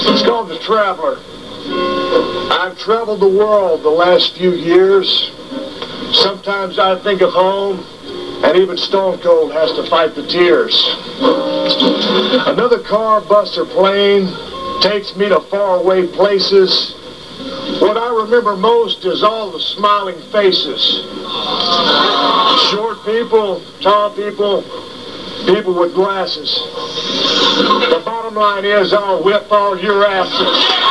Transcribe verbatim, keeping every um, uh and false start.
It's called The Traveler. I've traveled the world the last few years. Sometimes I think of home, and even Stone Cold has to fight the tears. Another car, bus, or plane takes me to faraway places. What I remember most is all the smiling faces. Short people, tall people, people with glasses. The bottom line is I'll whip all your asses.